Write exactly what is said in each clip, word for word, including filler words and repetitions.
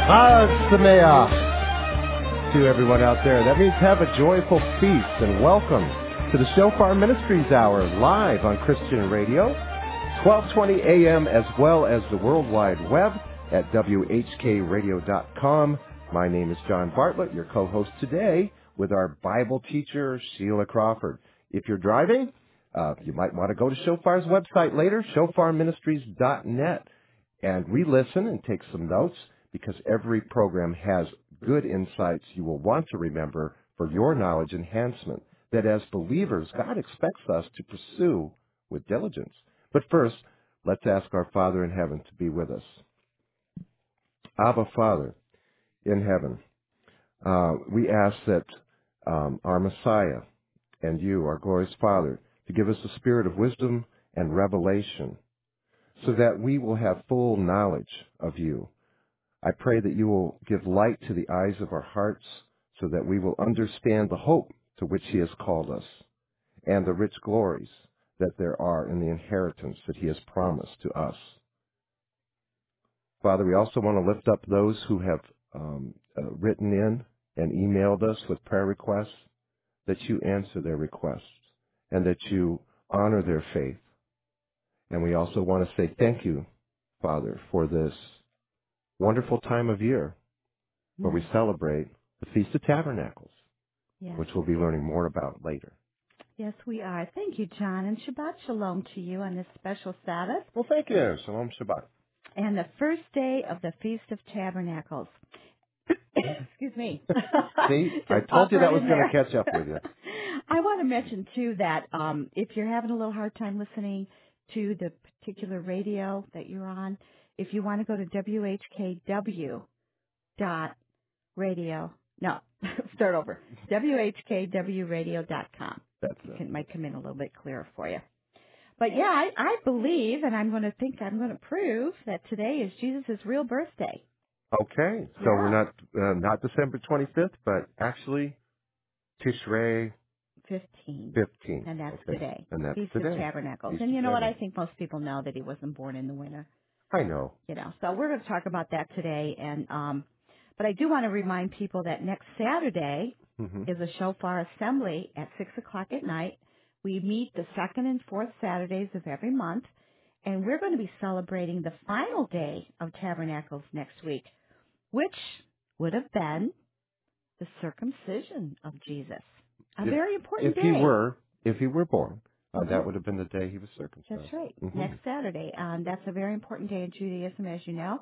Chag Sameach to everyone out there. That means have a joyful feast and welcome to the Shofar Ministries Hour live on Christian Radio, twelve twenty a.m. as well as the World Wide Web at W H K radio dot com. My name is John Bartlett, your co-host today with our Bible teacher, Sheila Crawford. If you're driving, uh, you might want to go to Shofar's website later, shofar ministries dot net, and re-listen and take some notes because every program has good insights you will want to remember for your knowledge enhancement that as believers, God expects us to pursue with diligence. But first, let's ask our Father in heaven to be with us. Abba, Father in heaven, uh, we ask that um, our Messiah and you, our glorious Father, to give us a spirit of wisdom and revelation so that we will have full knowledge of you. I pray that you will give light to the eyes of our hearts so that we will understand the hope to which he has called us and the rich glories that there are in the inheritance that he has promised to us. Father, we also want to lift up those who have um, uh, written in and emailed us with prayer requests, that you answer their requests and that you honor their faith. And we also want to say thank you, Father, for this wonderful time of year where we celebrate the Feast of Tabernacles, yes. which we'll be learning more about later. Yes, we are. Thank you, John, and Shabbat Shalom to you on this special Sabbath. Well, thank you. Shalom Shabbat. And the first day of the Feast of Tabernacles. Excuse me. See, I told you that was going to catch up with you. I want to mention, too, that um, if you're having a little hard time listening to the particular radio that you're on, if you want to go to W H K W dot radio, no, start over, W H K W radio dot com. That's it. It might come in a little bit clearer for you. But yeah, I, I believe, and I'm going to think I'm going to prove that today is Jesus' real birthday. Okay, so yeah. we're not uh, not December twenty-fifth, but actually Tishrei Fifteen. Fifteen, And that's okay. today. And that's Feast today. of Tabernacles. Feast and you of know what? I think most people know that he wasn't born in the winter. I know. You know, so we're going to talk about that today. And um, but I do want to remind people that next Saturday mm-hmm. is a Shofar Assembly at six o'clock at night. We meet the second and fourth Saturdays of every month, and we're going to be celebrating the final day of Tabernacles next week, which would have been the circumcision of Jesus. A if, very important if day. If he were, if he were born, uh, mm-hmm. that would have been the day he was circumcised. That's right. Mm-hmm. Next Saturday. Um, that's a very important day in Judaism, as you know.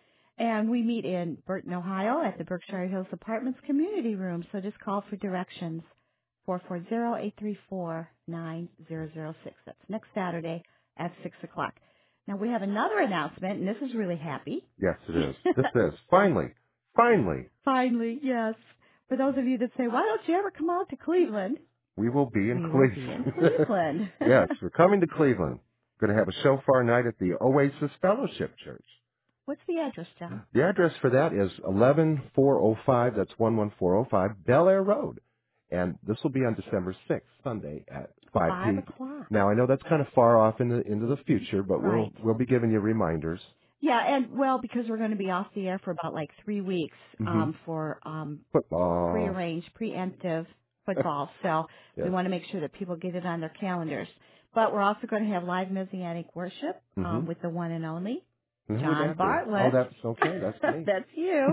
And we meet in Burton, Ohio at the Berkshire Hills Apartments Community Room. So just call for directions, four four zero, eight three four, nine zero zero six. That's next Saturday at six o'clock. Now, we have another announcement, and this is really happy. Yes, it is. This is. Finally. Finally. Finally, yes. For those of you that say, why don't you ever come out to Cleveland? We will be in we Cleveland. Will be in Cleveland. Yes, we're coming to Cleveland. We're going to have a shofar night at the Oasis Fellowship Church. What's the address, John? The address for that is eleven four oh five, that's one one four oh five, Bel Air Road. And this will be on December sixth, Sunday at five p.m. Five o'clock. Now, I know that's kind of far off in the, into the future, but right. we'll we'll be giving you reminders. Yeah, and, well, because we're going to be off the air for about like three weeks mm-hmm. um, for um, football, prearranged, preemptive football. So yes. we want to make sure that people get it on their calendars. But we're also going to have live Messianic worship um, mm-hmm. with the one and only mm-hmm. John Bartlett. Oh, that's okay. That's me. That's you.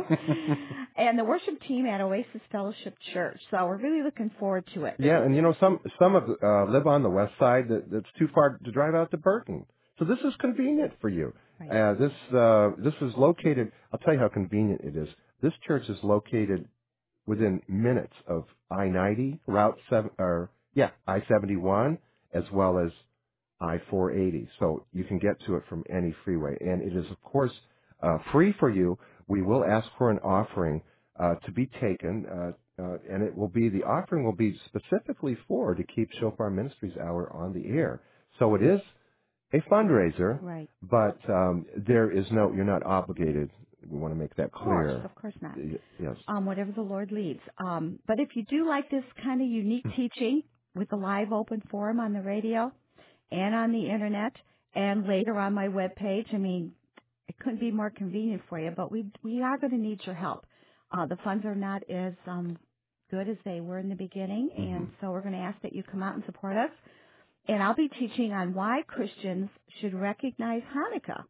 And the worship team at Oasis Fellowship Church. So we're really looking forward to it. Yeah, and you know, some some of uh, live on the west side that, that's too far to drive out to Burton. So this is convenient for you. Right. Uh, this uh, this is located. I'll tell you how convenient it is. This church is located within minutes of I ninety, Route seven, or yeah, I seventy-one, as well as I four eighty. So you can get to it from any freeway, and it is of course uh, free for you. We will ask for an offering uh, to be taken, uh, uh, and it will be the offering will be specifically for to keep Shofar Ministries Hour on the air. So it is a fundraiser, right. but um, there is no, you're not obligated. We want to make that clear. Of course, of course not. Yes. Um, whatever the Lord leads. Um, but if you do like this kind of unique teaching with the live open forum on the radio and on the internet and later on my webpage, I mean, it couldn't be more convenient for you, but we we are going to need your help. Uh, the funds are not as um, good as they were in the beginning, Mm-hmm. and so we're going to ask that you come out and support us. And I'll be teaching on why Christians should recognize Hanukkah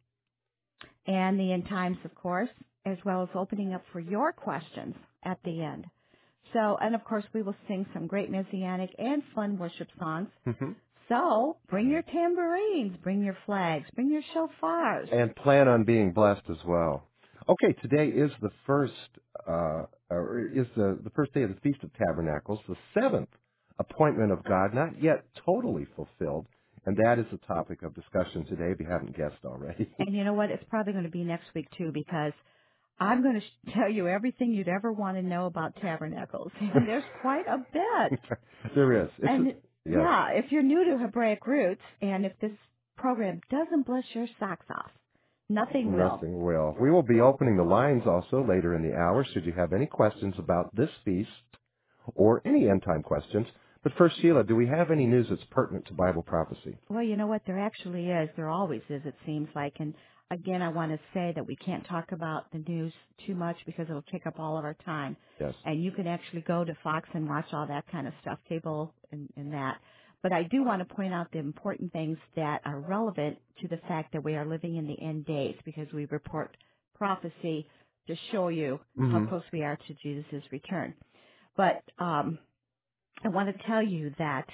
and the end times, of course, as well as opening up for your questions at the end. So, and of course, we will sing some great Messianic and fun worship songs. Mm-hmm. So, bring your tambourines, bring your flags, bring your shofars. And plan on being blessed as well. Okay, today is the first, uh, or is the, the first day of the Feast of Tabernacles, the seventh appointment of God, not yet totally fulfilled. And that is the topic of discussion today, if you haven't guessed already. And you know what? It's probably going to be next week, too, because I'm going to sh- tell you everything you'd ever want to know about tabernacles. And there's quite a bit. There is. It's And, a, yes. yeah, if you're new to Hebraic roots, and if this program doesn't bless your socks off, nothing will. Nothing will. We will be opening the lines also later in the hour, should you have any questions about this feast or any end-time questions. But first, Sheila, do we have any news that's pertinent to Bible prophecy? Well, you know what? There actually is. There always is, it seems like. And again, I want to say that we can't talk about the news too much because it'll take up all of our time. Yes. And you can actually go to Fox and watch all that kind of stuff, cable and, and that. But I do want to point out the important things that are relevant to the fact that we are living in the end days, because we report prophecy to show you Mm-hmm. how close we are to Jesus' return. But um, I want to tell you that,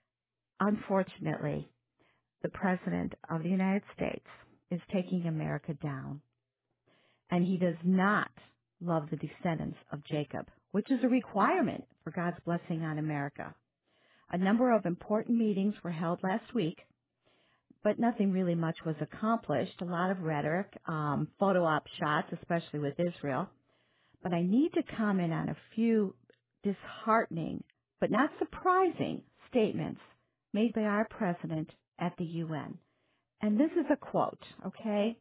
unfortunately, the President of the United States is taking America down. And he does not love the descendants of Jacob, which is a requirement for God's blessing on America. A number of important meetings were held last week, but nothing really much was accomplished. A lot of rhetoric, um, photo op shots, especially with Israel. But I need to comment on a few disheartening, but not surprising, statements made by our president at the U N. And this is a quote, okay?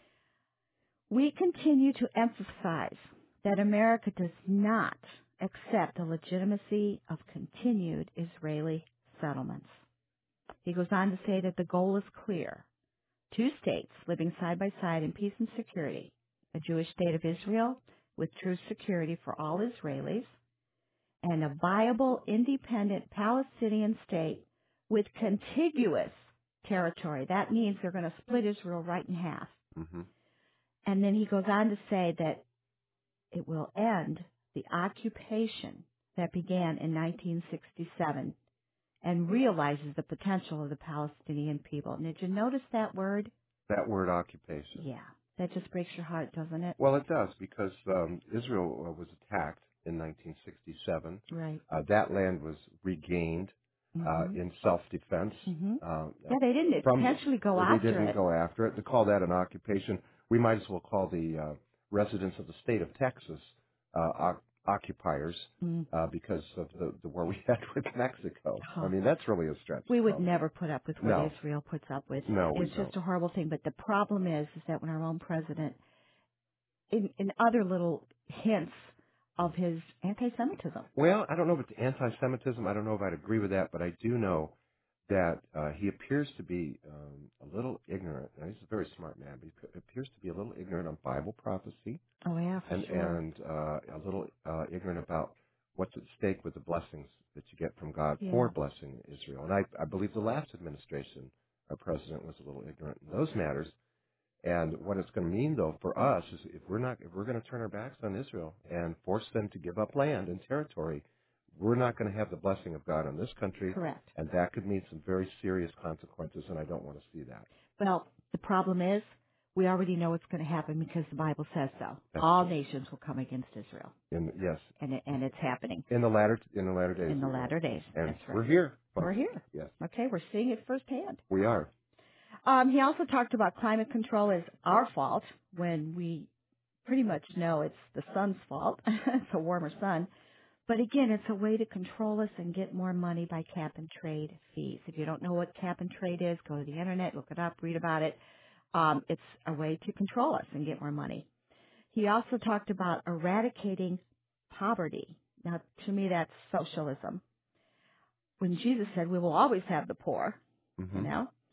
We continue to emphasize that America does not accept the legitimacy of continued Israeli settlements. He goes on to say that the goal is clear. Two states living side by side in peace and security. A Jewish state of Israel with true security for all Israelis, and a viable, independent Palestinian state with contiguous territory. That means they're going to split Israel right in half. Mm-hmm. And then he goes on to say that it will end the occupation that began in nineteen sixty-seven and realizes the potential of the Palestinian people. And did you notice that word? That word, occupation. Yeah. That just breaks your heart, doesn't it? Well, it does, because um, Israel uh, was attacked in nineteen sixty-seven. Right. Uh, that land was regained mm-hmm. uh, in self-defense. Mm-hmm. Uh, Yeah, they didn't from, intentionally go they after it. They didn't go after it. To call that an occupation, we might as well call the uh, residents of the state of Texas uh, o- occupiers Mm. uh, because of the, the war we had with Mexico. Oh. I mean, that's really a stretch. We would probably. never put up with what No. Israel puts up with. No, we It's just don't. a horrible thing. But the problem is, is that when our own president, in, in other little hints of his anti-Semitism. Well, I don't know if it's anti-Semitism. I don't know if I'd agree with that, but I do know that uh, he appears to be um, a little ignorant. Now, he's a very smart man, but he appears to be a little ignorant on Bible prophecy. Oh, yeah, for and, sure. And uh, a little uh, ignorant about what's at stake with the blessings that you get from God Yeah. for blessing Israel. And I, I believe the last administration, our president, was a little ignorant in those matters. And what it's going to mean, though, for us is if we're not, if we're going to turn our backs on Israel and force them to give up land and territory, we're not going to have the blessing of God on this country. Correct. And that could mean some very serious consequences, and I don't want to see that. Well, the problem is we already know what's going to happen because the Bible says so. That's All true. nations will come against Israel. In, yes. And it, and it's happening. In the latter in the latter days. In the latter days. And That's right. we're here. Folks. We're here. Yes. Okay, we're seeing it firsthand. We are. Um, he also talked about climate control as our fault when we pretty much know it's the sun's fault. It's a warmer sun. But again, it's a way to control us and get more money by cap and trade fees. If you don't know what cap and trade is, go to the internet, look it up, read about it. Um, it's a way to control us and get more money. He also talked about eradicating poverty. Now, to me, that's socialism. When Jesus said we will always have the poor, mm-hmm. you know,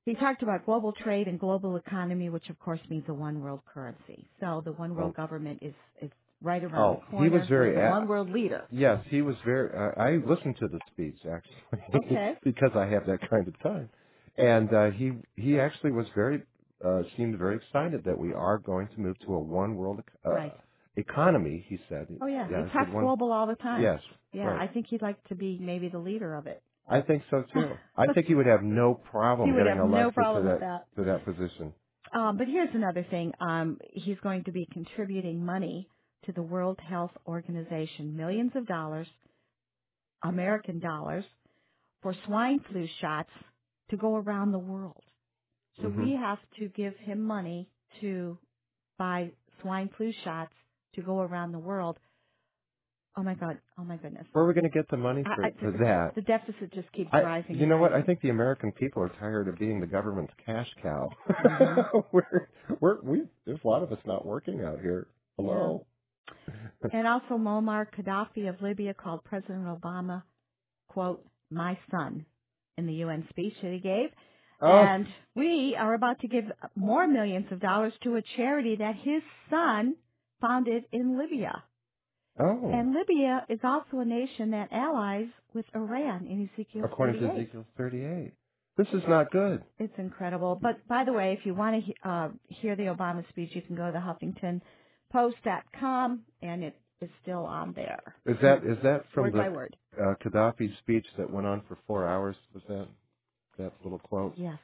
He talked about global trade and global economy, which of course means a one world currency. So the one world Oh. government is, is right around Oh, the corner. he was very He's a a- one world leader. Yes, he was very. Uh, I listened to the speech actually Okay. because I have that kind of time, and uh, he he actually was very uh, seemed very excited that we are going to move to a one world uh, Right. economy. He said. Oh yeah, yeah, he he said talks one, global all the time. Yes. Yeah, Right. I think he'd like to be maybe the leader of it. I think so too. I think he would have no problem He would getting have no elected problem to with that that. to that position. Um, but here's another thing. Um, he's going to be contributing money to the World Health Organization, millions of dollars, American dollars, for swine flu shots to go around the world. So Mm-hmm. we have to give him money to buy swine flu shots to go around the world. Oh my God! Oh my goodness! Where are we going to get the money for, I, I, for that? The deficit just keeps I, rising. you know and what? I rising. think the American people are tired of being the government's cash cow. Mm-hmm. we're, we're, we, there's a lot of us not working out here. Hello. Yeah. And also Muammar Gaddafi of Libya called President Obama, quote, my son, in the U N speech that he gave. Oh. And we are about to give more millions of dollars to a charity that his son founded in Libya. Oh. And Libya is also a nation that allies with Iran in Ezekiel According thirty-eight. to Ezekiel thirty-eight. This is not good. It's incredible. But by the way, if you want to uh, hear the Obama speech, you can go to Huffington Post dot com, and it is still on there. Is that is that from word the by word. Uh, Gaddafi speech that went on for four hours? Was that that little quote? Yes.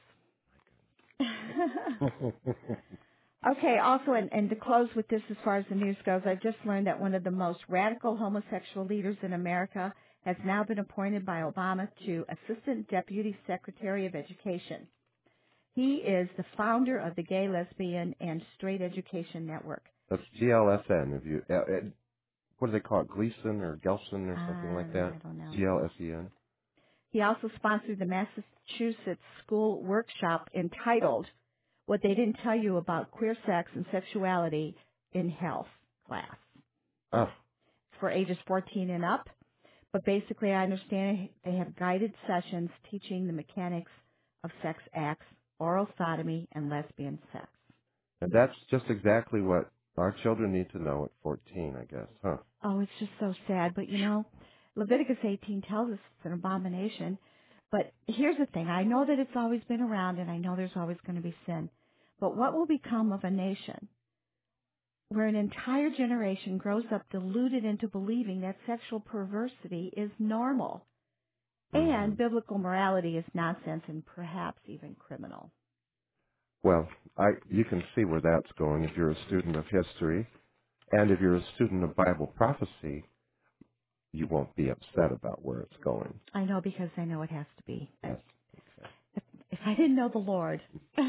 Okay, also, and, and to close with this as far as the news goes, I just learned that one of the most radical homosexual leaders in America has now been appointed by Obama to Assistant Deputy Secretary of Education. He is the founder of the Gay, Lesbian, and Straight Education Network. That's G L S N. If you, uh, uh, what do they call it? Gleason or Gelson or something Um, like that? I don't know. G L S E N. He also sponsored the Massachusetts School Workshop entitled What They Didn't Tell You About Queer Sex and Sexuality in Health class. Oh. For ages fourteen and up. But basically, I understand they have guided sessions teaching the mechanics of sex acts, oral sodomy, and lesbian sex. And that's just exactly what our children need to know at fourteen, I guess, huh? Oh, it's just so sad. But, you know, Leviticus eighteen tells us it's an abomination. But here's the thing. I know that it's always been around, and I know there's always going to be sin. But what will become of a nation where an entire generation grows up deluded into believing that sexual perversity is normal and Mm-hmm. biblical morality is nonsense and perhaps even criminal? Well, I you can see where that's going if you're a student of history, and if you're a student of Bible prophecy, you won't be upset about where it's going. I know because I know it has to be. Yes. If, if I didn't know the Lord.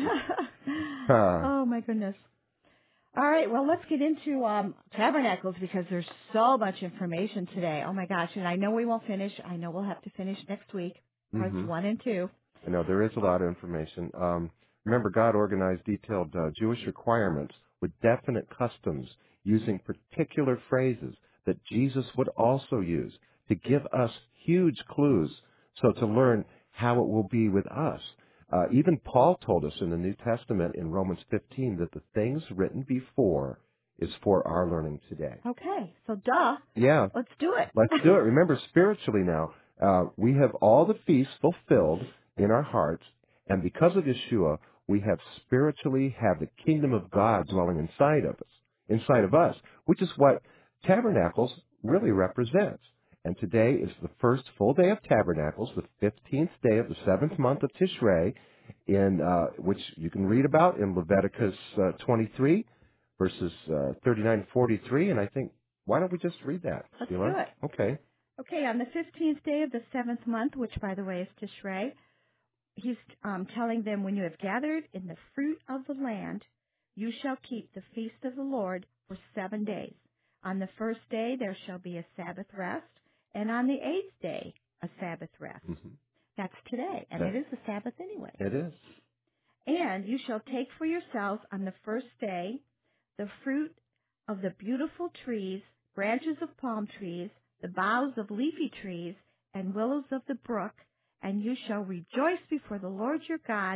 Uh, Oh, my goodness. All right, well, let's get into um, tabernacles because there's so much information today. Oh, my gosh, and I know we won't finish. I know we'll have to finish next week, parts mm-hmm. one and two. I know there is a lot of information. Um, remember, God organized detailed uh, Jewish requirements with definite customs using particular phrases that Jesus would also use to give us huge clues so to learn how it will be with us. Uh, even Paul told us in the New Testament in Romans fifteen that the things written before is for our learning today. Okay, so duh. Yeah. Let's do it. Let's do it. Remember, spiritually now, uh, we have all the feasts fulfilled in our hearts, and because of Yeshua, we have spiritually have the kingdom of God dwelling inside of us, inside of us, which is what Tabernacles really represents. And today is the first full day of Tabernacles, the fifteenth day of the seventh month of Tishrei, in uh, which you can read about in Leviticus uh, twenty-three, verses uh, thirty-nine to forty-three, and I think, why don't we just read that? Let's Sheila? do it. Okay. Okay, on the fifteenth day of the seventh month, which, by the way, is Tishrei, he's um, telling them, when you have gathered in the fruit of the land, you shall keep the feast of the Lord for seven days. On the first day there shall be a Sabbath rest, and on the eighth day a Sabbath rest. Mm-hmm. That's today, and That, it is a Sabbath anyway. it is. And you shall take for yourselves on the first day the fruit of the beautiful trees, branches of palm trees, the boughs of leafy trees, and willows of the brook, and you shall rejoice before the Lord your God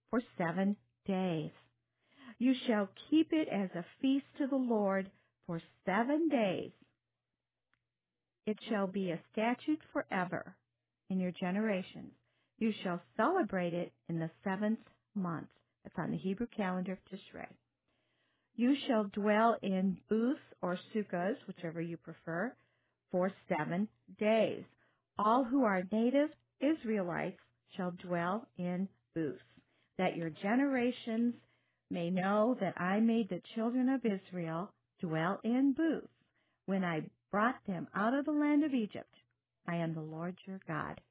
for seven days. You shall keep it as a feast to the Lord for seven days. It shall be a statute forever in your generations. You shall celebrate it in the seventh month. That's on the Hebrew calendar of Tishrei. You shall dwell in booths or sukkahs, whichever you prefer, for seven days. All who are native Israelites shall dwell in booths, that your generations may know that I made the children of Israel dwell in booths when I brought them out of the land of Egypt. I am the Lord your God.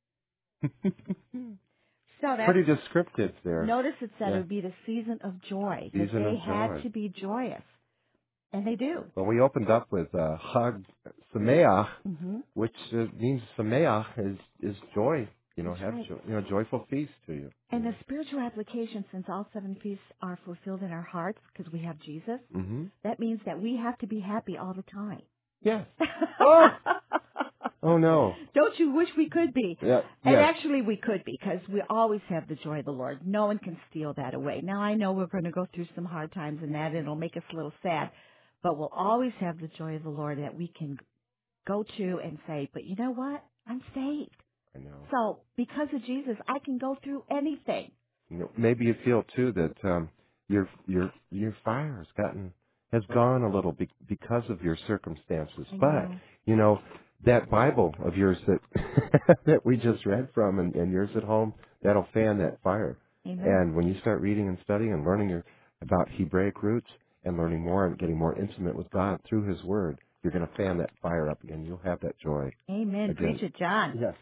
So that's pretty descriptive there. Notice it said Yeah. it would be the season of joy. That Season they of had joy. to be joyous. And they do. Well, we opened up with uh, Chag Sameach, Mm-hmm. which uh, means Sameach is, is joy. You know, That's have right. jo- you know, joyful feast to you. And the spiritual application, since all seven feasts are fulfilled in our hearts because we have Jesus, Mm-hmm. that means that we have to be happy all the time. Yes. Oh! Oh, no. Don't you wish we could be? Yeah. And Yes. actually we could be, because we always have the joy of the Lord. No one can steal that away. Now, I know we're going to go through some hard times and that, and it'll make us a little sad, but we'll always have the joy of the Lord that we can go to and say, but you know what? I'm saved. I know. So because of Jesus, I can go through anything. You know, maybe you feel too that um, your your your fire has gotten has gone a little be- because of your circumstances. I But know. you know that Bible of yours that that we just read from, and, and yours at home, that'll fan that fire. Amen. And when you start reading and studying and learning your, about Hebraic roots and learning more and getting more intimate with God through His Word, you're going to fan that fire up again. You'll have that joy. Amen. Again. Preach it, John. Yes.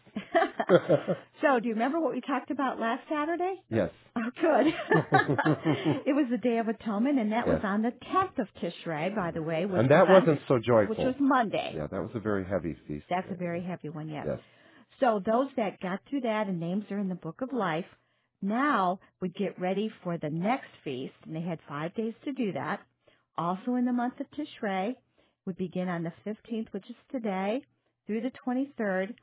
So, do you remember what we talked about last Saturday? Yes. Oh, good. It was the Day of Atonement, and that Yes. was on the tenth of Tishrei, by the way. Which And that was on, wasn't so joyful. Which was Monday. Yeah, that was a very heavy feast. That's a very heavy one, yes. Yes. So those that got through that, and names are in the Book of Life, now would get ready for the next feast, and they had five days to do that. Also in the month of Tishrei, would begin on the fifteenth, which is today, through the twenty-third,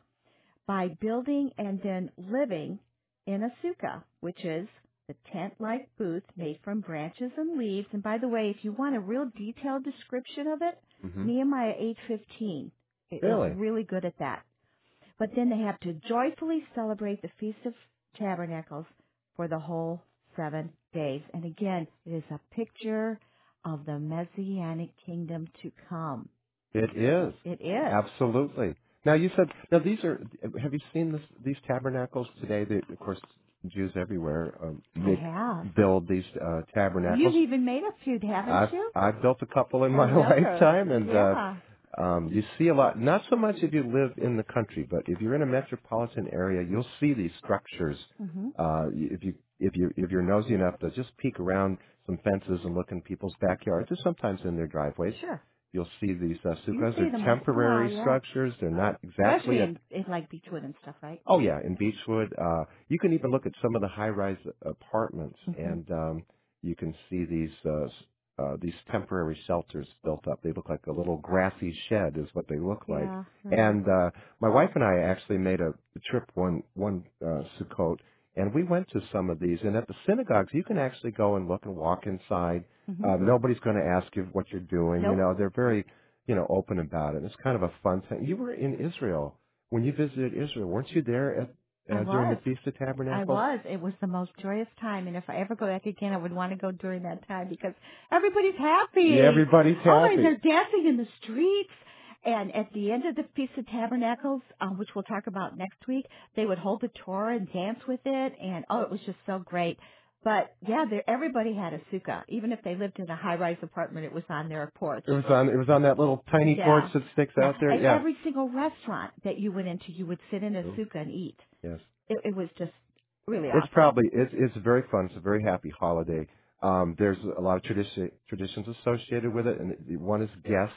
by building and then living in a sukkah, which is the tent-like booth made from branches and leaves. And by the way, if you want a real detailed description of it, Mm-hmm. Nehemiah eight fifteen is Really? really good at that. But then they have to joyfully celebrate the Feast of Tabernacles for the whole seven days. And again, it is a picture of the Messianic kingdom to come. It is. It is. Absolutely. Now you said, now these are, have you seen this, these tabernacles today? They, of course, Jews everywhere um, I have. build these uh, tabernacles. You've even made a few, haven't I've, you? I've built a couple in I my know. lifetime, and Yeah. uh, um, you see a lot. Not so much if you live in the country, but if you're in a metropolitan area, you'll see these structures. Mm-hmm. Uh, if you if you if you're nosy enough to just peek around some fences and look in people's backyards, or sometimes in their driveways, Sure. you'll see these uh, You sukkahs. see them They're once in a temporary while, yeah. structures. They're not exactly. Especially a- in, in like Beechwood and stuff, right? Oh yeah, in Beechwood. Uh, you can even look at some of the high-rise apartments, Mm-hmm. and um, you can see these uh, s- uh, these temporary shelters built up. They look like a little grassy shed, is what they look like. Yeah. Right. And uh, my wife and I actually made a trip one one uh, Sukkot, and we went to some of these. And at the synagogues, you can actually go and look and walk inside. Mm-hmm. Uh, nobody's going to ask you what you're doing. Nope. You know, they're very you know open about it. It's kind of a fun thing. You were in Israel. When you visited Israel, weren't you there at, I uh, during the was. Feast of Tabernacles? I was. It was the most joyous time, and if I ever go back again, I would want to go during that time because everybody's happy. Yeah, everybody's Oh, happy. and they're dancing in the streets. And at the end of the Feast of Tabernacles, um, which we'll talk about next week, they would hold the Torah and dance with it, and oh, it was just so great. But yeah, there, everybody had a sukkah. Even if they lived in a high-rise apartment, it was on their porch. It was on. It was on that little tiny Yeah. porch that sticks Yeah. out there. And Yeah. every single restaurant that you went into, you would sit in a Ooh. sukkah and eat. Yes. It, it was just really awesome. It's probably it's it's very fun. It's a very happy holiday. Um, there's a lot of tradition traditions associated with it, and one is guests.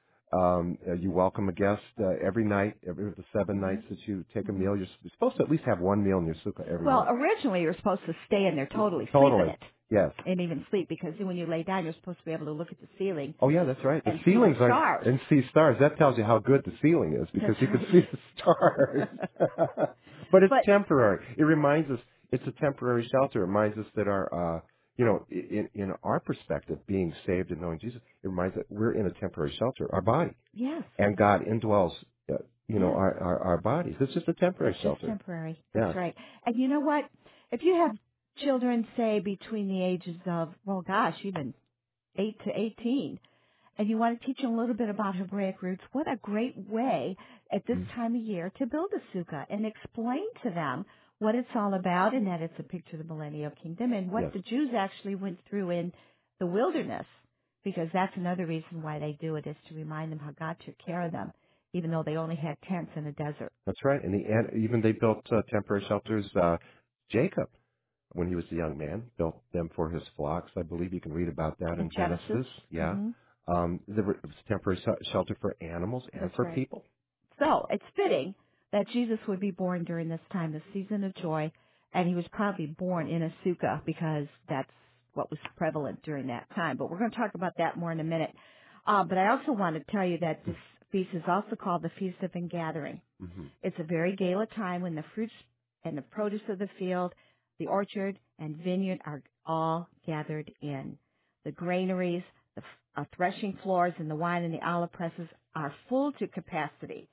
Um, uh, you welcome a guest uh, every night, every the seven Mm-hmm. nights that you take a meal. You're supposed to at least have one meal in your sukkah every Well, night. originally you were supposed to stay in there totally, Totally. sleep in it, Yes. and even sleep, because when you lay down, you're supposed to be able to look at the ceiling. Oh yeah, that's right. The And see the ceilings are stars. and see stars. That tells you how good the ceiling is because That's you can right. see the stars. But it's But- temporary. It reminds us. it's a temporary shelter. It reminds us that our, uh, you know, in, in our perspective, being saved and knowing Jesus, it reminds us that we're in a temporary shelter, our body. Yes. And God indwells, uh, you know, Yes. our, our, our bodies. It's just a temporary It's shelter. just temporary. That's Yes. right. And you know what? If you have children, say, between the ages of, well, gosh, even eight to eighteen, and you want to teach them a little bit about Hebraic roots, what a great way at this Mm. time of year to build a sukkah and explain to them what it's all about and that it's a picture of the millennial kingdom and what Yes. the Jews actually went through in the wilderness, because that's another reason why they do it, is to remind them how God took care of them, even though they only had tents in the desert. That's right. And, the, and even they built uh, temporary shelters. Uh, Jacob, when he was a young man, built them for his flocks. I believe you can read about that in, In Genesis. Genesis. Yeah. Mm-hmm. Um, there was a temporary sh- shelter for animals and That's for right. people. So it's fitting that Jesus would be born during this time, the season of joy, and he was probably born in a sukkah because that's what was prevalent during that time. But we're going to talk about that more in a minute. Uh, but I also want to tell you that this feast is also called the Feast of Ingathering. Mm-hmm. It's a very gala time when the fruits and the produce of the field, the orchard and vineyard are all gathered in. The granaries, the uh, threshing floors, and the wine and the olive presses are full to capacity.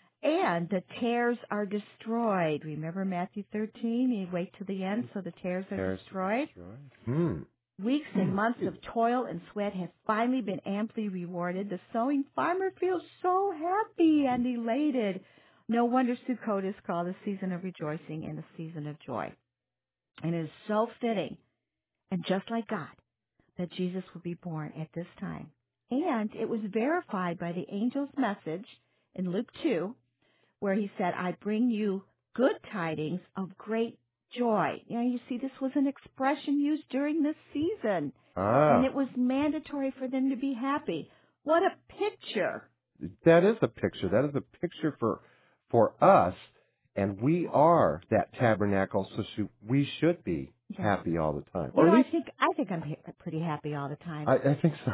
And the tares are destroyed. Remember Matthew thirteen? You wait to the end so the tares are Tares destroyed. destroyed. Hmm. Weeks and months of toil and sweat have finally been amply rewarded. The sowing farmer feels so happy and elated. No wonder Sukkot is called a season of rejoicing and a season of joy. And it is so fitting, and just like God, that Jesus would be born at this time. And it was verified by the angel's message in Luke two, where he said, I bring you good tidings of great joy. You know, you see, this was an expression used during this season. Ah. And it was mandatory for them to be happy. What a picture. That is a picture. That is a picture for for us, and we are that tabernacle, so sh- we should be Yes. happy all the time. You Or know, at least I think I think I'm ha- pretty happy all the time. I, I think so.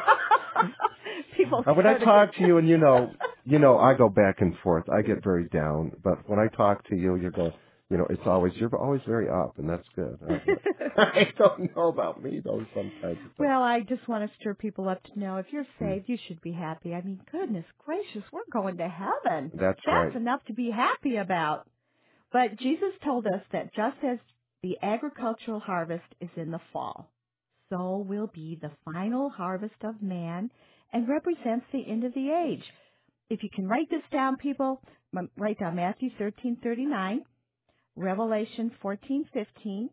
People Uh, when I sort of talk get- to you, and you know, you know, I go back and forth. I get very down, but when I talk to you, you go, you know, it's always you're always very up, and that's good. I, I don't know about me though. Sometimes. It's like, Well, I just want to stir people up to know if you're Hmm. saved, you should be happy. I mean, goodness gracious, we're going to heaven. That's That's right. enough to be happy about. But Jesus told us that just as the agricultural harvest is in the fall, so will be the final harvest of man and represents the end of the age. If you can write this down, people, m- write down Matthew thirteen thirty-nine, Revelation fourteen fifteen,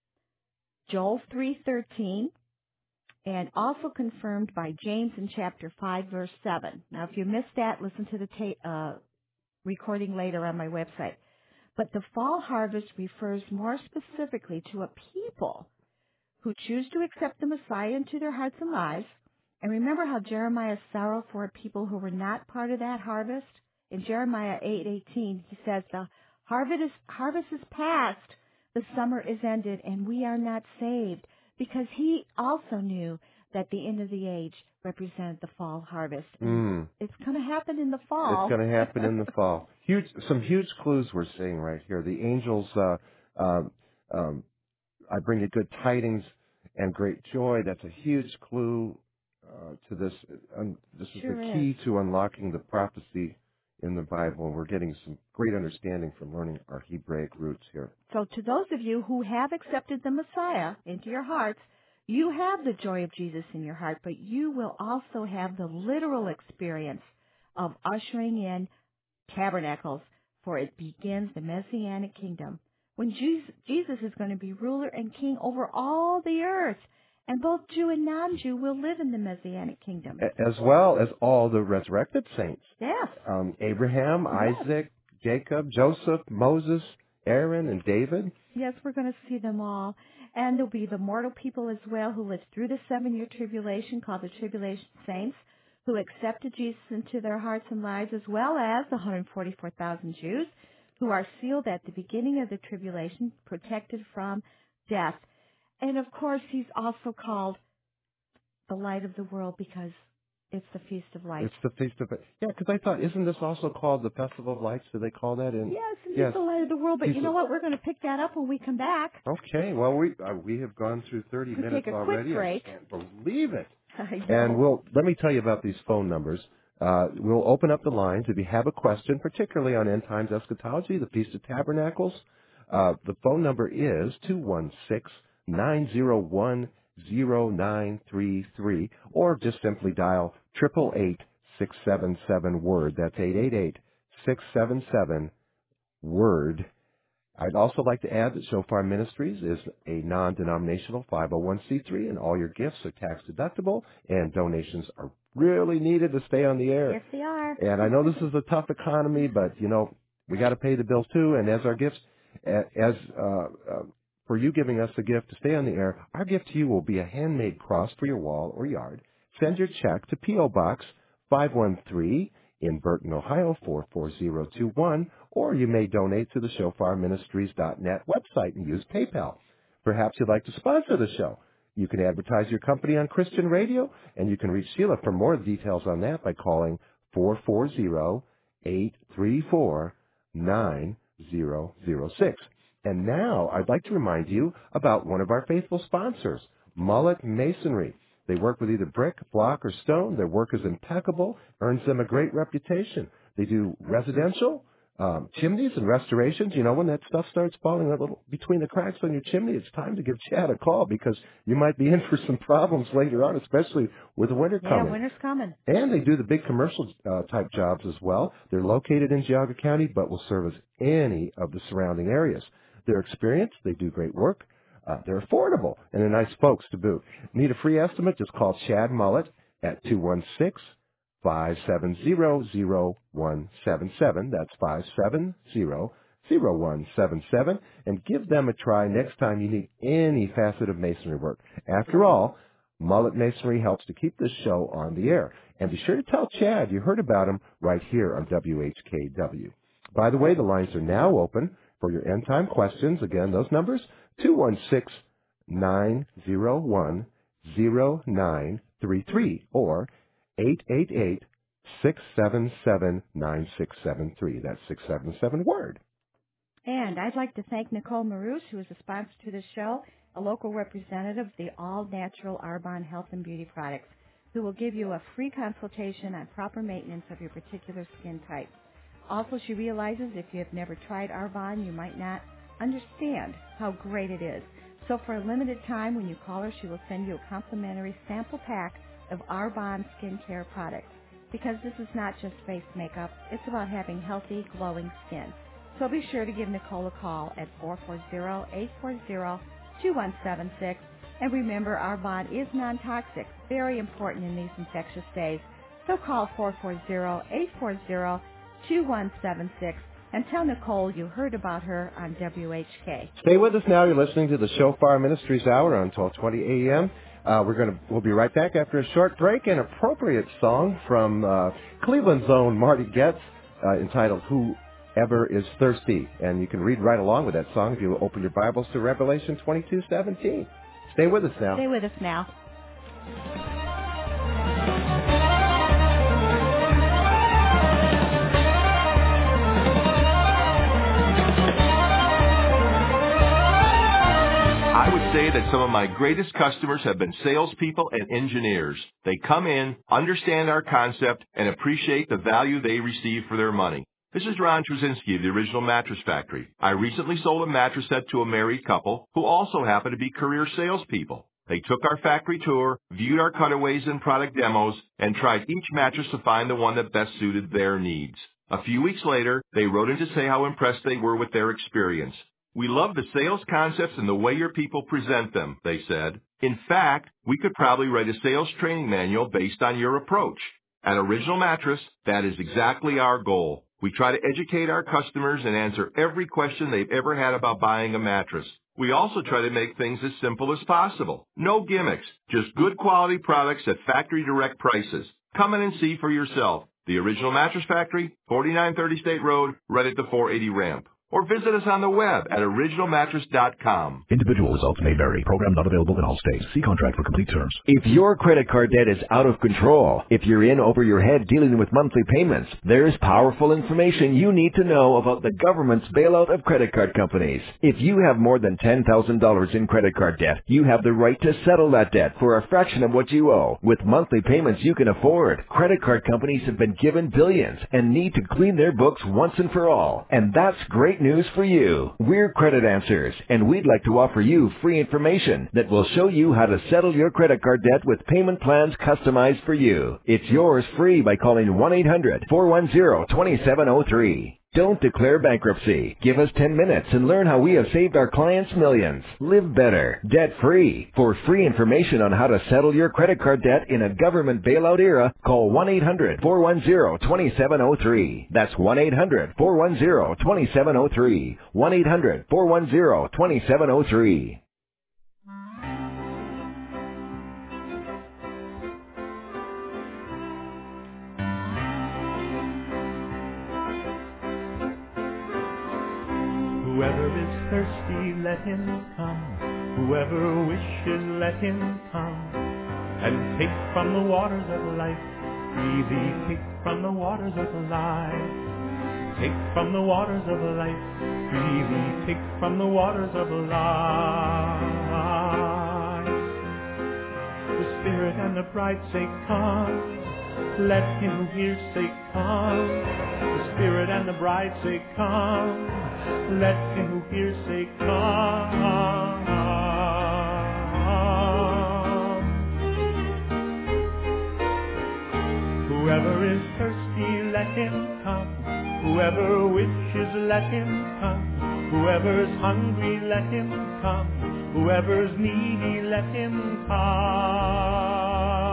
Joel three thirteen, and also confirmed by James in chapter five, verse seven. Now, if you missed that, listen to the ta- uh, recording later on my website. But the fall harvest refers more specifically to a people who choose to accept the Messiah into their hearts and lives. And remember how Jeremiah sorrowed for a people who were not part of that harvest? In Jeremiah eight eighteen, he says, the harvest is, harvest is past, the summer is ended, and we are not saved. Because he also knew that the end of the age represented the fall harvest. Mm. It's going to happen in the fall. It's going to happen in the fall. Huge, some huge clues we're seeing right here. The angels, uh, uh, um, I bring you good tidings and great joy. That's a huge clue uh, to this. Um, this is Sure the key is. to unlocking the prophecy in the Bible. And we're getting some great understanding from learning our Hebraic roots here. So to those of you who have accepted the Messiah into your hearts, you have the joy of Jesus in your heart, but you will also have the literal experience of ushering in tabernacles, for it begins the Messianic kingdom, when Jesus, Jesus is going to be ruler and king over all the earth, and both Jew and non-Jew will live in the Messianic kingdom. As well as all the resurrected saints. Yes. Um, Abraham, Yes. Isaac, Jacob, Joseph, Moses, Aaron, and David. Yes, we're going to see them all. And there'll be the mortal people as well who lived through the seven-year tribulation, called the tribulation saints, who accepted Jesus into their hearts and lives, as well as the one hundred forty-four thousand Jews who are sealed at the beginning of the tribulation, protected from death. And of course, he's also called the light of the world because It's the Feast of Lights. It's the Feast of Yeah, because I thought, isn't this also called the Festival of Lights? Do they call that in? Yes, it's yes. the light of the world. But Feast you know of... what? We're going to pick that up when we come back. Okay. Well, we uh, we have gone through thirty Could minutes take a already. quick break. I can't believe it. I know. And we'll let me tell you about these phone numbers. Uh, we'll open up the lines if you have a question, particularly on end times eschatology, the Feast of Tabernacles. Uh, the phone number is two one six, nine zero one, zero nine three three, or just simply dial eight eight eight, six seven seven, word. That's eight eight eight, six seven seven, word. I'd also like to add that Shofar Ministries is a non-denominational five oh one c three, and all your gifts are tax-deductible, and donations are really needed to stay on the air. Yes, they are. And I know this is a tough economy, but, you know, we got to pay the bills, too, and as our gifts, as uh, uh, for you giving us a gift to stay on the air, our gift to you will be a handmade cross for your wall or yard. Send your check to P O. Box five one three in Burton, Ohio, four four zero two one, or you may donate to the shofar ministries dot net website and use PayPal. Perhaps you'd like to sponsor the show. You can advertise your company on Christian radio, and you can reach Sheila for more details on that by calling four four zero, eight three four, nine zero zero six. And now I'd like to remind you about one of our faithful sponsors, Mullet Masonry. They work with either brick, block, or stone. Their work is impeccable, earns them a great reputation. They do residential, um, chimneys and restorations. You know, when that stuff starts falling a little between the cracks on your chimney, it's time to give Chad a call because you might be in for some problems later on, especially with the winter coming. Yeah, winter's coming. And they do the big commercial uh, type jobs as well. They're located in Geauga County, but will service any of the surrounding areas. They're experienced. They do great work. Uh, they're affordable, and they're nice folks to boot. Need a free estimate? Just call Chad Mullet at two one six, five seven zero, zero one seven seven. That's five seven zero, zero one seven seven. And give them a try next time you need any facet of masonry work. After all, Mullet Masonry helps to keep this show on the air. And be sure to tell Chad you heard about him right here on W H K W. By the way, the lines are now open for your end-time questions. Again, those numbers, two one six, nine zero one, zero nine three three or eight eight eight, six seven seven, nine six seven three. That's six seven seven, word. And I'd like to thank Nicole Marouche, who is a sponsor to the show, a local representative of the all-natural Arbonne Health and Beauty Products, who will give you a free consultation on proper maintenance of your particular skin type. Also, she realizes if you have never tried Arbonne, you might not understand how great it is. So for a limited time, when you call her, she will send you a complimentary sample pack of Arbonne skincare products. Because this is not just face makeup, it's about having healthy, glowing skin. So be sure to give Nicole a call at four four zero, eight four zero, two one seven six. And remember, Arbonne is non-toxic, very important in these infectious days. So call four four zero, eight four zero, two one seven six and tell Nicole you heard about her on W H K. Stay with us now. You're listening to the Shofar Ministries Hour on twelve twenty A M. Uh, we're gonna we'll be right back after a short break. An appropriate song from uh, Cleveland's own Marty Goetz uh, entitled "Whoever Is Thirsty," and you can read right along with that song if you open your Bibles to Revelation twenty-two seventeen. Stay with us now. Stay with us now. I would say that some of my greatest customers have been salespeople and engineers. They come in, understand our concept, and appreciate the value they receive for their money. This is Ron Trzynski of the Original Mattress Factory. I recently sold a mattress set to a married couple who also happen to be career salespeople. They took our factory tour, viewed our cutaways and product demos, and tried each mattress to find the one that best suited their needs. A few weeks later, they wrote in to say how impressed they were with their experience. "We love the sales concepts and the way your people present them," they said. "In fact, we could probably write a sales training manual based on your approach." At Original Mattress, that is exactly our goal. We try to educate our customers and answer every question they've ever had about buying a mattress. We also try to make things as simple as possible. No gimmicks, just good quality products at factory direct prices. Come in and see for yourself. The Original Mattress Factory, forty-nine thirty State Road, right at the four eighty ramp. or visit us on the web at original mattress dot com. Individual results may vary. Program not available in all states. See contract for complete terms. If your credit card debt is out of control, if you're in over your head dealing with monthly payments, there's powerful information you need to know about the government's bailout of credit card companies. If you have more than ten thousand dollars in credit card debt, you have the right to settle that debt for a fraction of what you owe. With monthly payments you can afford, credit card companies have been given billions and need to clean their books once and for all. And that's great news for you. We're Credit Answers, and we'd like to offer you free information that will show you how to settle your credit card debt with payment plans customized for you. It's yours free by calling one eight hundred, four one zero, two seven zero three. Don't declare bankruptcy. Give us ten minutes and learn how we have saved our clients millions. Live better, debt-free. For free information on how to settle your credit card debt in a government bailout era, call one eight hundred, four one zero, two seven zero three. That's one eight hundred, four one zero, two seven zero three. one eight hundred, four one zero, two seven zero three. Whoever is thirsty, let him come. Whoever wishes, let him come. And take from the waters of life, freely take from the waters of life. Take from the waters of life, freely take from the waters of life. The Spirit and the bride say, come. Let him who hears say, come. The Spirit and the bride say, come. Let him who hears say, come. Whoever is thirsty, let him come. Whoever wishes, let him come. Whoever's hungry, let him come. Whoever's needy, let him come.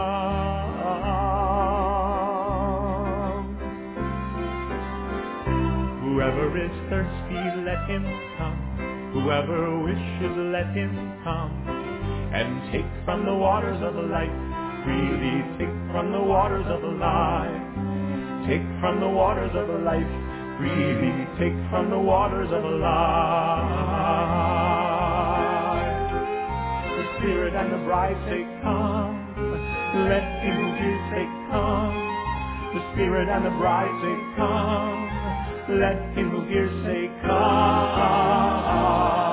Whoever is thirsty, let him come. Whoever wishes, let him come. And take from the waters of life, freely take from the waters of life. Take from the waters of life, freely take from the waters of life. The Spirit and the bride say, come. Let him who hears say, come. The Spirit and the bride say, come. Let him who hears say, come.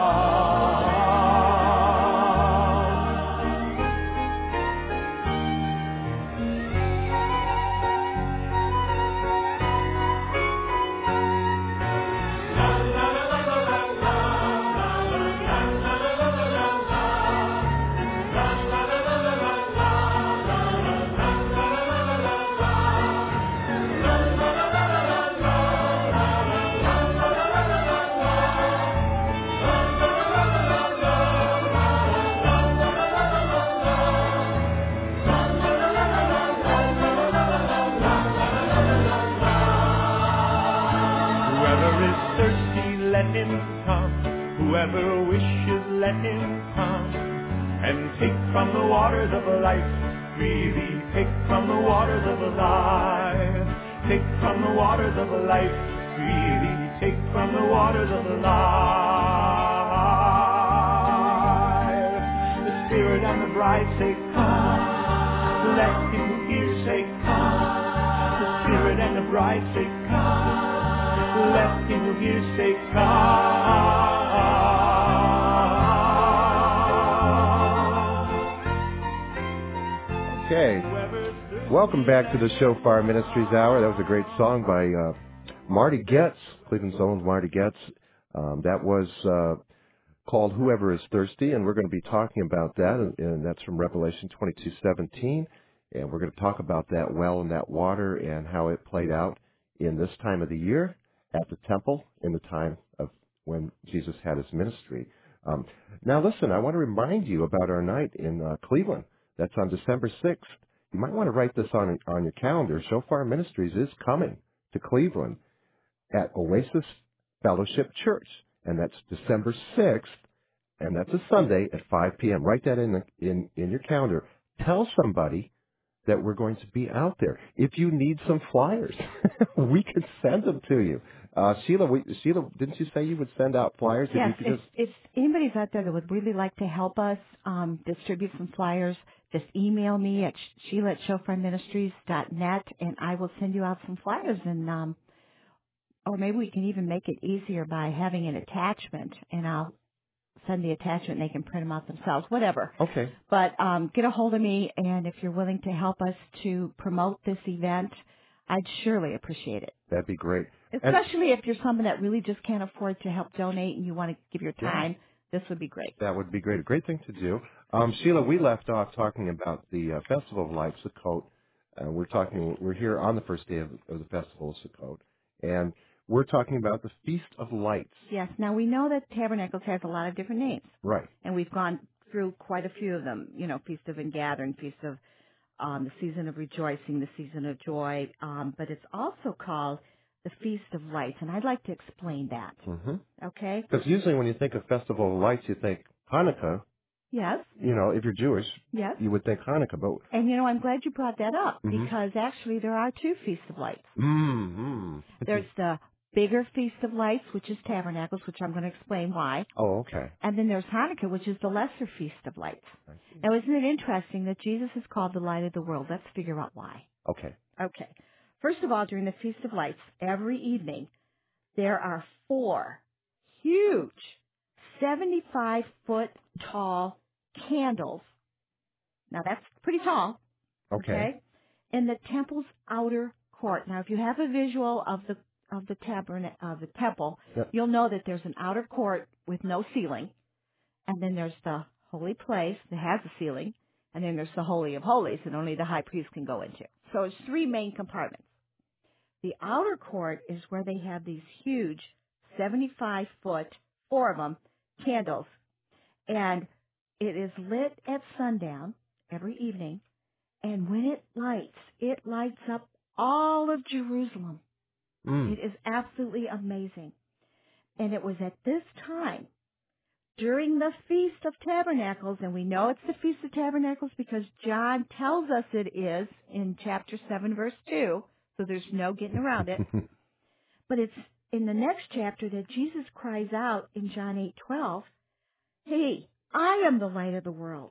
Whoever wishes, let him come. And take from the waters of life, freely take from the waters of life. Take from the waters of life, freely take from the waters of life. The Spirit and the bride say, come. Let him who hears say, come. The Spirit and the bride say, come. Let him who hears say, come. Okay, welcome back to the Shofar Ministries Hour. That was a great song by uh, Marty Goetz, Cleveland's own Marty Goetz. Um, that was uh, called Whoever is Thirsty, and we're going to be talking about that, and, and that's from Revelation twenty-two seventeen, and we're going to talk about that well and that water and how it played out in this time of the year at the temple in the time of when Jesus had his ministry. Um, now, listen, I want to remind you about our night in uh, Cleveland. That's on December sixth. You might want to write this on on your calendar. Shofar Ministries is coming to Cleveland at Oasis Fellowship Church, and that's December sixth, and that's a Sunday at five p.m. Write that in, the, in in your calendar. Tell somebody that we're going to be out there. If you need some flyers, we can send them to you. Uh, Sheila, we, Sheila, didn't you say you would send out flyers? If Yes, you could if, just... if anybody's out there that would really like to help us um, distribute some flyers, just email me at Sheila at shofar ministries dot net, and I will send you out some flyers. And um, or maybe we can even make it easier by having an attachment, and I'll send the attachment and they can print them out themselves, whatever. Okay. But um, get a hold of me, and if you're willing to help us to promote this event, I'd surely appreciate it. That'd be great. Especially and if you're someone that really just can't afford to help donate and you want to give your time, yeah. this would be great. That would be great. A great thing to do. Um, Sheila, we left off talking about the uh, Festival of Lights, Sukkot. Uh, we're talking. We're here on the first day of, of the Festival of Sukkot, and we're talking about the Feast of Lights. Yes. Now, we know that Tabernacles has a lot of different names. Right. And we've gone through quite a few of them. You know, Feast of Ingathering, Feast of um, the Season of Rejoicing, the Season of Joy. Um, but it's also called the Feast of Lights, and I'd like to explain that. Mm-hmm. Okay? Because usually when you think of Festival of Lights, you think Hanukkah. Yes. You know, if you're Jewish, yes. you would think Hanukkah. But and, you know, I'm glad you brought that up, mm-hmm. because actually there are two Feasts of Lights. Mm-hmm. There's the bigger Feast of Lights, which is Tabernacles, which I'm going to explain why. Oh, okay. And then there's Hanukkah, which is the lesser Feast of Lights. Now, isn't it interesting that Jesus is called the light of the world? Let's figure out why. Okay. Okay. First of all, during the Feast of Lights, every evening, there are four huge seventy-five foot tall candles. Now, that's pretty tall. Okay. Okay. In the temple's outer court. Now, if you have a visual of the of the tabernacle, of the temple, yep. you'll know that there's an outer court with no ceiling, and then there's the holy place that has a ceiling, and then there's the Holy of Holies that only the high priest can go into. So it's three main compartments. The outer court is where they have these huge seventy-five foot, four of them, candles, and it is lit at sundown every evening, and when it lights, it lights up all of Jerusalem. Mm. It is absolutely amazing. And it was at this time, during the Feast of Tabernacles, and we know it's the Feast of Tabernacles because John tells us it is in chapter seven, verse two, so there's no getting around it. But it's in the next chapter that Jesus cries out in John eight twelve, hey, I am the light of the world.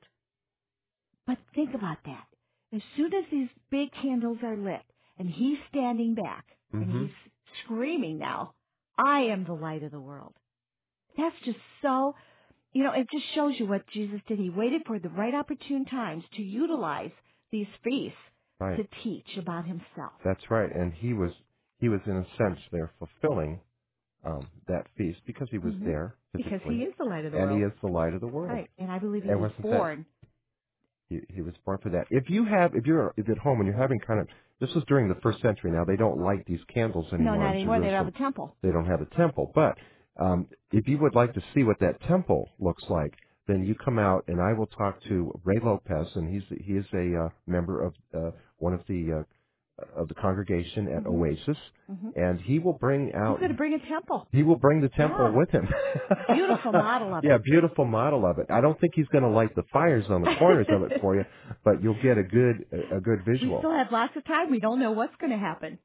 But think about that. As soon as these big candles are lit, and he's standing back, mm-hmm. and he's screaming now, I am the light of the world. That's just so, you know, it just shows you what Jesus did. He waited for the right opportune times to utilize these feasts right. to teach about himself. That's right. And he was, he was in a sense there fulfilling um, that feast because he was mm-hmm. there physically. Because he is the light of the and world. And he is the light of the world. Right. And I believe he and was born. He, he was born for that. If you have, if you're if at home and you're having kind of, this was during the first century. Now they don't light these candles anymore. No, not anymore. They don't have a temple. They don't have a temple. But um, if you would like to see what that temple looks like, then you come out and I will talk to Ray Lopez, and he's he is a uh, member of uh, one of the uh, of the congregation at mm-hmm. Oasis, mm-hmm. and he will bring out. He's going to bring a temple. He will bring the temple yeah. with him. Beautiful model of yeah, it. Yeah, beautiful model of it. I don't think he's going to light the fires on the corners of it for you, but you'll get a good a, a good visual. We still have lots of time. We don't know what's going to happen.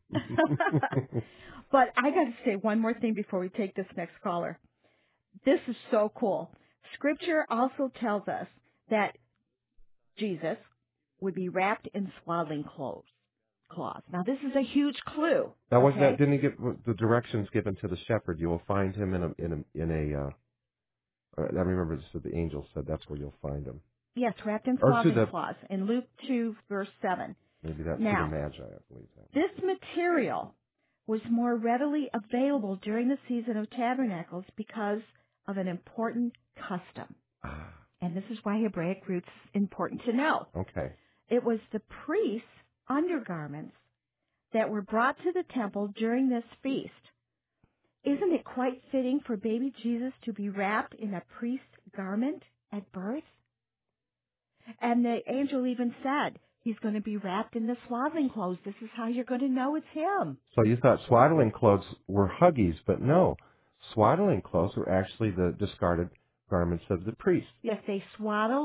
But I got to say one more thing before we take this next caller. This is so cool. Scripture also tells us that Jesus would be wrapped in swaddling clothes. Cloth. Now, this is a huge clue. Now, was okay? that didn't he get the directions given to the shepherd? You will find him in a in a in a. Uh, I remember this, the angel said that's where you'll find him. Yes, wrapped in Or swaddling the, cloths in Luke two, verse seven. Maybe that's now, to the Magi, I believe that. This material was more readily available during the season of Tabernacles because of an important custom. Ah. And this is why Hebraic roots is important to know. Okay. It was the priests' undergarments that were brought to the temple during this feast. Isn't it quite fitting for baby Jesus to be wrapped in a priest's garment at birth? And the angel even said he's going to be wrapped in the swaddling clothes. This is how you're going to know it's him. So you thought swaddling clothes were Huggies, but no. Swaddling clothes were actually the discarded garments of the priest. Yes, they swaddled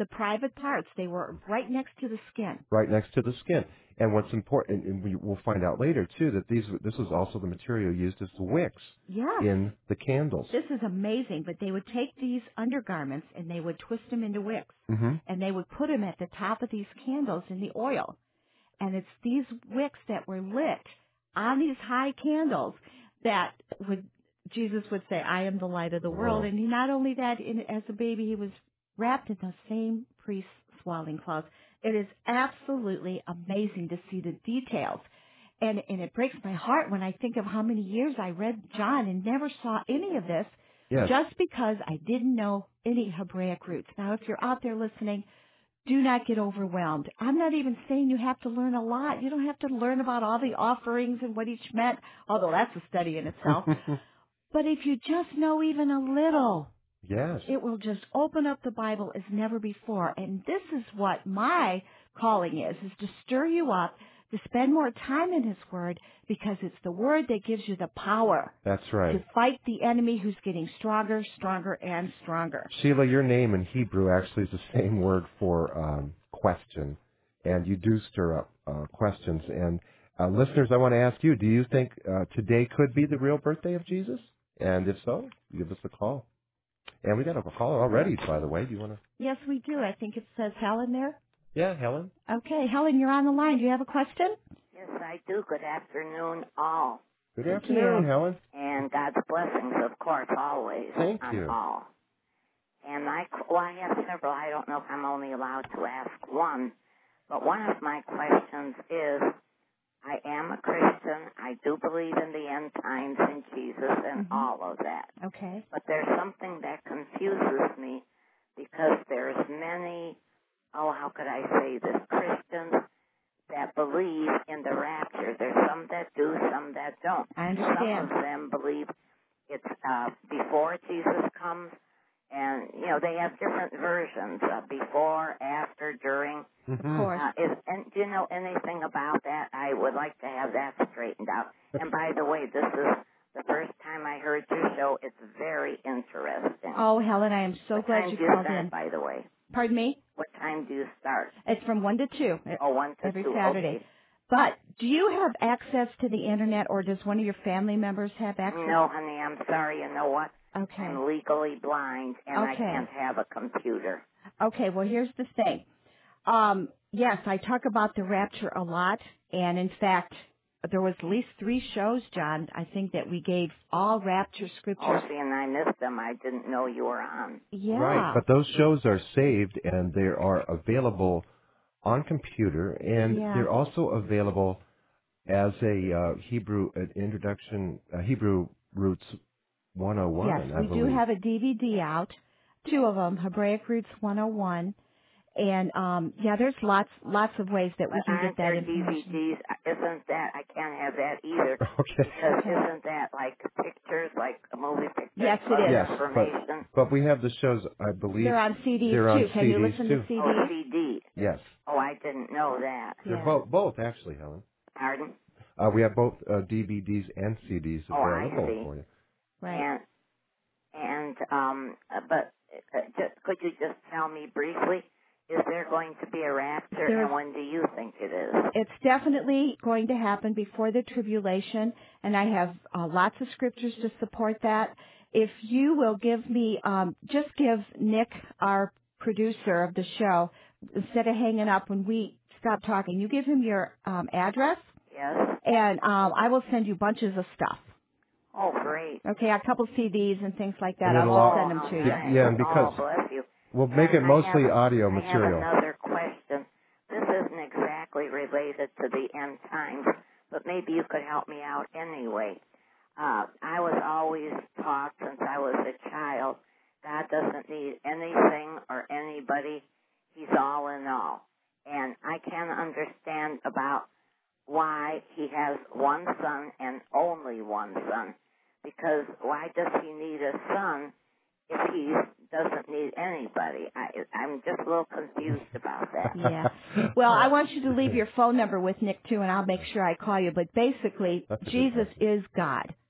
the private parts. They were right next to the skin. Right next to the skin. And what's important, and we will find out later too, that these this was also the material used as the wicks Yes. in the candles. This is amazing, but they would take these undergarments and they would twist them into wicks, Mm-hmm. and they would put them at the top of these candles in the oil. And it's these wicks that were lit on these high candles that would Jesus would say, I am the light of the world. Wow. And he, not only that, in, as a baby, he was wrapped in the same priest's swaddling clothes. It is absolutely amazing to see the details. And, and it breaks my heart when I think of how many years I read John and never saw any of this, Yes. just because I didn't know any Hebraic roots. Now, if you're out there listening, do not get overwhelmed. I'm not even saying you have to learn a lot. You don't have to learn about all the offerings and what each meant, although that's a study in itself. But if you just know even a little, Yes. it will just open up the Bible as never before. And this is what my calling is, is to stir you up, to spend more time in His Word, because it's the Word that gives you the power That's right. to fight the enemy who's getting stronger, stronger, and stronger. Sheila, your name in Hebrew actually is the same word for um, question, and you do stir up uh, questions. And uh, listeners, I want to ask you, do you think uh, today could be the real birthday of Jesus? And if so, give us a call. And we got a caller already, by the way. Do you want to? Yes, we do. I think it says Helen there. Yeah, Helen. Okay, Helen, you're on the line. Do you have a question? Yes, I do. Good afternoon, all. Good Thank afternoon, you. Helen. And God's blessings, of course, always Thank on you. all. And I, well, I have several. I don't know if I'm only allowed to ask one. But one of my questions is, I am a Christian. I do believe in the end times and Jesus and Mhm. all of that. Okay. But there's something that confuses me because there's many, oh, how could I say this, Christians that believe in the rapture. There's some that do, some that don't. I understand. Some of them believe it's uh, before Jesus comes, and, you know, they have different versions, uh, before, after, during. Of Mhm. course. Uh, is, and do you know anything about that? I would like to have that straightened out. And by the way, this is the first time I heard your show. It's very interesting. Oh, Helen, I am so what glad time you do you called start, in. by the way? Pardon me? What time do you start? It's from one to two Oh, one to every two. Saturday. Okay. But do you have access to the Internet, or does one of your family members have access? No, honey, I'm sorry. You know what? Okay. I'm legally blind, and I Okay. can't have a computer. Okay, well, here's the thing. Um, yes, I talk about the rapture a lot, and in fact, there was at least three shows, John, I think, that we gave all rapture Oh, scriptures. see, and I missed them. I didn't know you were on. Yeah. Right, but those shows are saved and they are available on computer, and Yeah. they're also available as a uh, Hebrew uh, introduction, uh, Hebrew Roots one oh one. Yes, I we believe. do have a D V D out, two of them, Hebraic Roots one oh one. And, um, yeah, there's lots lots of ways that we But can get aren't that there information. D V Ds? Isn't that, I can't have that either. Okay. Because Okay. isn't that like pictures, like a movie pictures? Yes, it plus is. Yes, information? but we have the shows, I believe. They're on C Ds, they're too. on Can you C Ds listen too. to C Ds? Oh, C D. Yes, Oh, I didn't know that. they're Yeah. both, both actually, Helen. Pardon? Uh, we have both uh, D V Ds and C Ds Oh, I available see. for you. Right. And, and um, uh, but uh, just, could you just tell me briefly, is there going to be a rapture, There- and when do you think it is? It's definitely going to happen before the tribulation, and I have uh, lots of scriptures to support that. If you will give me, um, just give Nick, our producer of the show, instead of hanging up when we stop talking, you give him your um, address, Yes? and um, I will send you bunches of stuff. Oh, great. Okay, a couple C Ds and things like that. And I it'll will all- send them Oh, to you. nice. Yeah, and because- Oh, bless you. We'll make And it I mostly have- audio I material. have another question. This isn't exactly related to the end times, but maybe you could help me out anyway. Uh, I was always taught since I was a child, God doesn't need anything or anybody. He's all in all. And I can't understand about why he has one son and only one son. Because why does he need a son if he doesn't need anybody? I, I'm just a little confused about that. Yeah. Well, I want you to leave your phone number with Nick, too, and I'll make sure I call you. But basically, That's a good Jesus question. is God.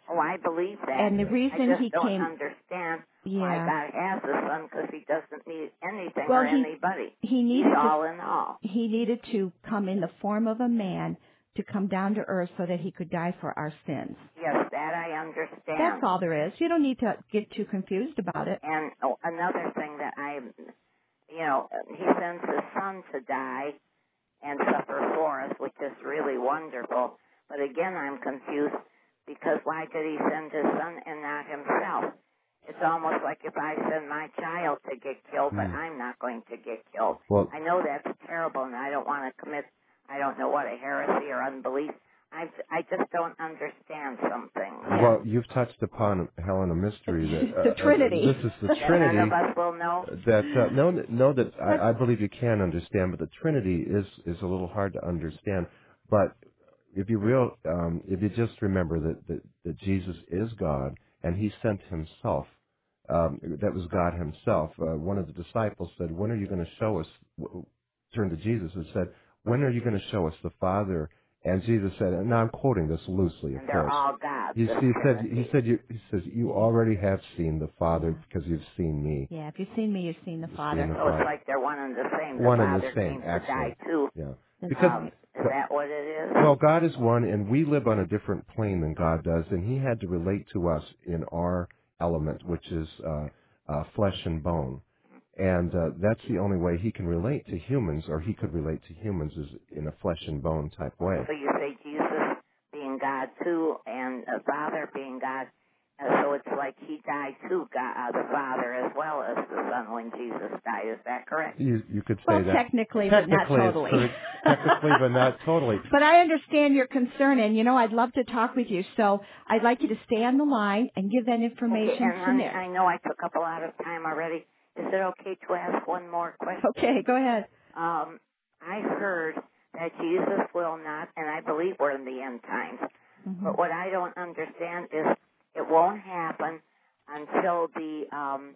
Oh, I believe that. And the reason I just he don't came, understand yeah. why God has a son, because he doesn't need anything well, or he, anybody. He needed He's to, all in all. He needed to come in the form of a man to come down to earth so that he could die for our sins. Yes, that I understand. That's all there is. You don't need to get too confused about it. And oh, another thing that I, you know, he sends his son to die and suffer for us, which is really wonderful. But again, I'm confused because why did he send his son and not himself? It's almost like if I send my child to get killed, but Hmm. I'm not going to get killed. Well, I know that's terrible, and I don't want to commit, I don't know what, a heresy or unbelief. I, I just don't understand some things. well, you've touched upon, Helen, a mystery that The uh, Trinity. Uh, this is the That Trinity. none of us will know. That uh, no, no, that I, I believe you can understand, but the Trinity is is a little hard to understand. But if you real, um, if you just remember that, that that Jesus is God and He sent Himself, um, that was God Himself. Uh, one of the disciples said, "When are you going to show us?" Turned to Jesus and said, "When are you going to show us the Father?" And Jesus said, and now I'm quoting this loosely, of And they're course. all gods. He, the he said, Trinity. he said, you, he says, you already have seen the Father because you've seen me. Yeah, if you've seen me, you've seen the You've Father. seen the So it's Father. like they're one and the same. The One and Father the same, came to actually. die too. Yeah. That's Because Um, is that what it is? well, God is one, and we live on a different plane than God does, and He had to relate to us in our element, which is uh, uh, flesh and bone. And uh, that's the only way He can relate to humans, or He could relate to humans, is in a flesh and bone type way. So you say Jesus being God too, and the Father being God. Uh, so it's like He died to God, uh, the Father as well as the Son when Jesus died. Is that correct? You, you could say Well, that. technically, but not Technically, it's totally. correct. Technically, but not totally. But I understand your concern, and, you know, I'd love to talk with you. So I'd like you to stay on the line and give that information Okay, and to honey, Nick. I know I took up a lot of time already. Is it okay to ask one more question? Okay, go ahead. Um, I heard that Jesus will not, and I believe we're in the end times, Mm-hmm. but what I don't understand is it won't happen until the um,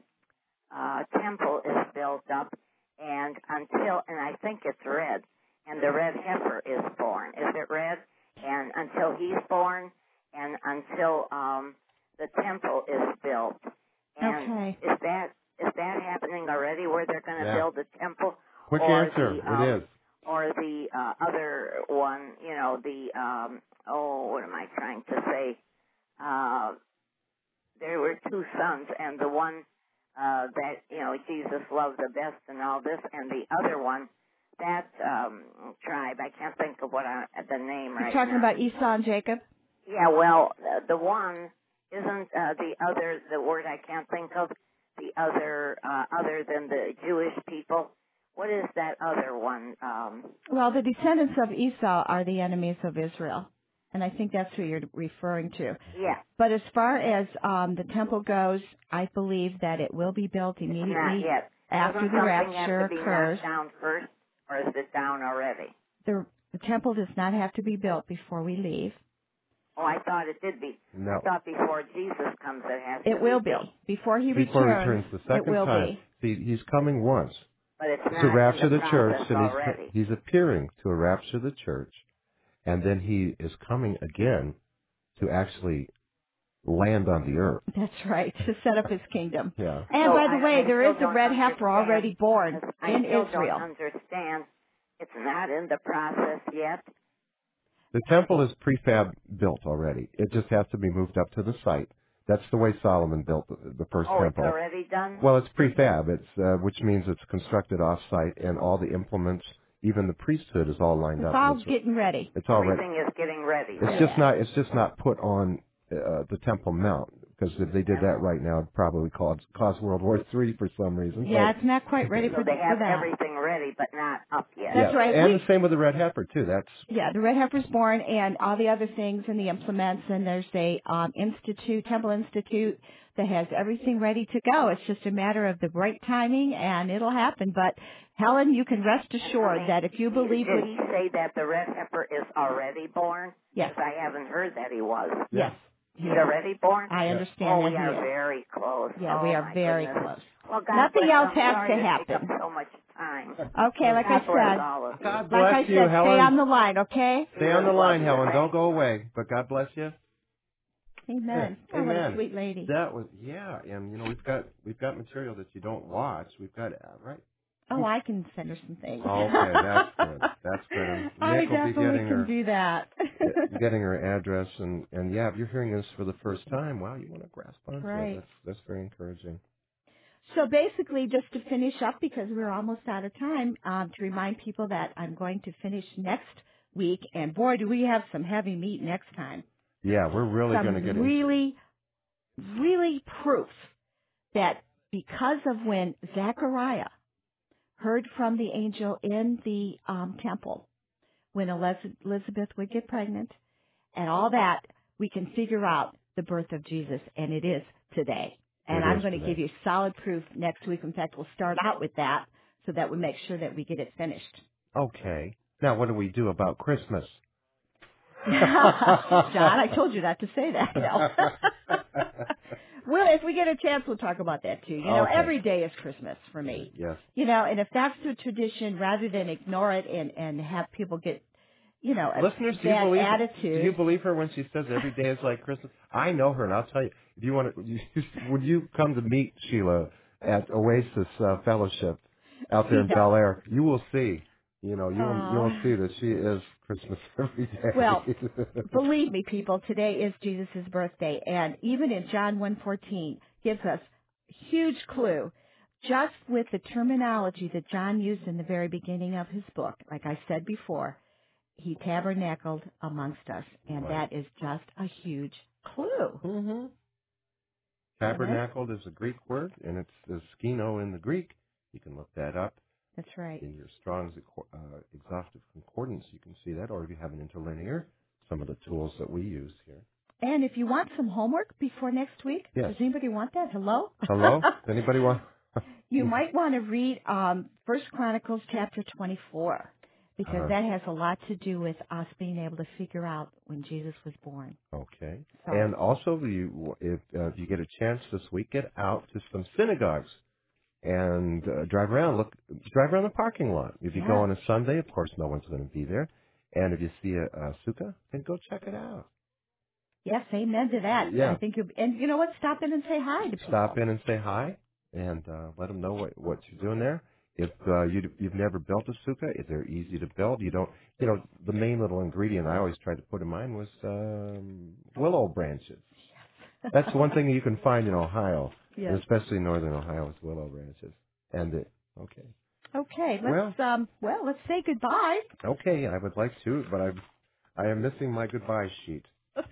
uh, temple is built up, and until, and I think it's red, and the red heifer is born. Is it red? And until he's born, and until um, the temple is built. And Okay. is that is that happening already, where they're going to Yeah. build a temple? Quick or answer, the, um, it is. Or the uh, other one, you know, the, um, oh, what am I trying to say? Uh, there were two sons, and the one uh, that, you know, Jesus loved the best and all this, and the other one, that um, tribe, I can't think of what I, the name You're right talking now. about Esau and Jacob? Yeah, well, uh, the one isn't uh, the other, the word I can't think of, the other, uh, other than the Jewish people. What is that other one? Um, Well, the descendants of Esau are the enemies of Israel, and I think that's who you're referring to. yeah. But as far as um, the temple goes, I believe that it will be built Not immediately yet. after Doesn't the something rapture have to be occurs. knocked down first, or is it down already? The, the temple does not have to be built before we leave. Oh, I thought it did be. No. I thought before Jesus comes it has to It will be be. built. Before he Before returns, he returns the second it will time. be. See, He's coming once But it's not to rapture in the, the church, process and already. he's, he's appearing to rapture the church, and then He is coming again to actually land on the earth. That's right, to set up his kingdom. Yeah. And So by the I- way, I there still is a don't red heifer understand. already born I in still Israel. don't understand. It's not in the process yet. The temple is prefab built already. It just has to be moved up to the site. That's the way Solomon built the, the first Oh, temple. it's already done? Well, it's prefab. It's uh, which means it's constructed off-site, and all the implements, even the priesthood, is all lined It's up. all It's, getting ready. it's all ready. Everything is getting ready. It's Yeah. just not. It's just not put on uh, the Temple Mount, because if they did Yeah. that right now, it'd probably cause cause World War Three for some reason. Yeah, But, it's not quite ready So for, they for have that. everything ready, but not up yet. That's yeah. right. And We- the same with the red heifer too. That's Yeah, the red heifer's born, and all the other things and the implements, and there's a um, institute, temple institute, that has everything ready to go. It's just a matter of the right timing, and it'll happen. But Helen, you can rest assured that if you believe Did with he say that the red heifer is already born? Yes. Because I haven't heard that he was. yes, He's he is. already born? I Yeah. understand Oh, that we he are is. very close. Yeah, oh, we are my very goodness. close. Well, God Nothing bless else you. I'm has sorry to to happen. take up so much time. Okay, like God I bless said, all of you. God like bless I you, said, Helen. stay on the line, okay? Stay on the line, Love you. Helen. Don't go away. But God bless you. Amen. Yeah. Oh, what a Amen. sweet lady. That was yeah, and you know we've got we've got material that you don't watch. We've got uh, right. Oh, I can send her some things. Okay, that's good. That's good. And I Nick will be definitely getting can her do that. getting her address, and and yeah, if you're hearing this for the first time, wow, you want to grasp onto Right. it. That's that's very encouraging. So basically, just to finish up, because we're almost out of time, um, to remind people that I'm going to finish next week, and boy, do we have some heavy meat next time. Yeah, we're really some going to get really, really proof that because of when Zechariah heard from the angel in the um, temple, when Elizabeth would get pregnant, and all that, we can figure out the birth of Jesus, and it is today. And It I'm is going to today. give you solid proof next week. In fact, we'll start out with that so that we make sure that we get it finished. Okay. Now, what do we do about Christmas? John, I told you not to say that. No. Well, if we get a chance, we'll talk about that too. You know, Okay. every day is Christmas for me. Yes. You know, and if that's the tradition, rather than ignore it and, and have people get, you know, a Listeners, do you bad believe attitude. do you believe her when she says every day is like Christmas? I know her, and I'll tell you. If you want to, you, would you come to meet Sheila at Oasis uh, Fellowship out there in Yeah. Bel Air? You will see. You know, you will, Aw. you will see that she is Christmas every day. Well, believe me, people, today is Jesus' birthday, and even in John one fourteen gives us huge clue just with the terminology that John used in the very beginning of his book. Like I said before, he tabernacled amongst us, and Right. that is just a huge clue. Mm-hmm. Tabernacled is a Greek word, and it's the skino in the Greek. You can look that up. That's right. In your Strong's uh, Exhaustive Concordance, you can see that, or if you have an interlinear, some of the tools that we use here. And if you want some homework before next week, Yes. does anybody want that? Hello? Hello? Does anybody want? You might want to read um, First Chronicles chapter twenty-four, because Uh-huh. that has a lot to do with us being able to figure out when Jesus was born. Okay. So- And also, you, if, uh, if you get a chance this week, get out to some synagogues and uh, drive around. Look, drive around the parking lot. If you Yeah. go on a Sunday, of course, no one's going to be there. And if you see a, a sukkah, then go check it out. Yes, amen to that. Yeah. I think you and you know what? Stop in and say hi to people. Stop in and say hi, and uh, let them know what, what you're doing there. If uh, you, you've never built a sukkah, if they're easy to build, you don't, you know, the main little ingredient I always tried to put in mine was um, willow branches. That's one thing you can find in Ohio, Yes. and especially in northern Ohio, is willow branches. And it, okay, Okay, let's um well, let's say goodbye. okay, I would like to, but I, I am missing my goodbye sheet.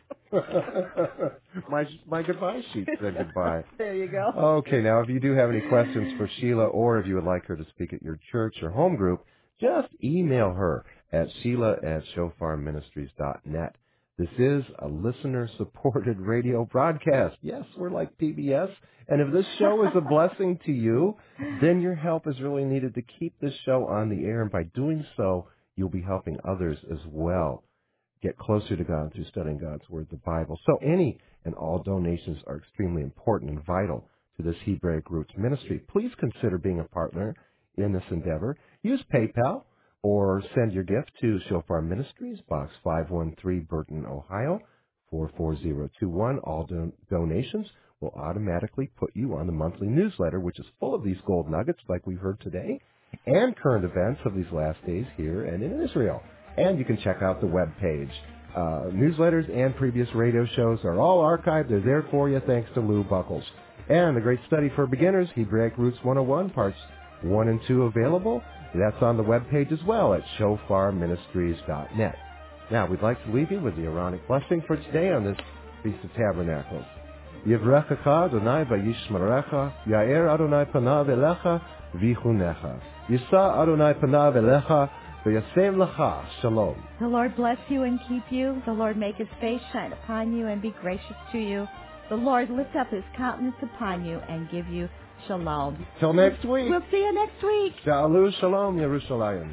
my my goodbye sheet said goodbye. There you go. Okay, now if you do have any questions for Sheila, or if you would like her to speak at your church or home group, just email her at Sheila at shofar ministries dot net. This is a listener-supported radio broadcast. Yes, we're like P B S. And if this show is a blessing to you, then your help is really needed to keep this show on the air. And by doing so, you'll be helping others as well get closer to God through studying God's Word, the Bible. So any and all donations are extremely important and vital to this Hebraic Roots ministry. Please consider being a partner in this endeavor. Use PayPal or send your gift to Shofar Ministries, Box five one three, Burton, Ohio, four four zero two one. All don- donations will automatically put you on the monthly newsletter, which is full of these gold nuggets like we've heard today, and current events of these last days here and in Israel. And you can check out the web page. Uh, newsletters and previous radio shows are all archived. They're there for you thanks to Lou Buckles. And the Great Study for Beginners, Hebraic Roots one oh one, parts one and two available. That's on the web page as well at shofar ministries dot net. Now, we'd like to leave you with the Aaronic blessing for today on this Feast of Tabernacles. Yivrechacha Adonai v'yishmerecha, Yair Adonai panav elecha v'chunecha. Yisa Adonai panav elecha v'yasem lecha shalom. The Lord bless you and keep you. The Lord make his face shine upon you and be gracious to you. The Lord lift up his countenance upon you and give you shalom. Till next week. We'll see you next week. Shalom, shalom, Yerushalayim.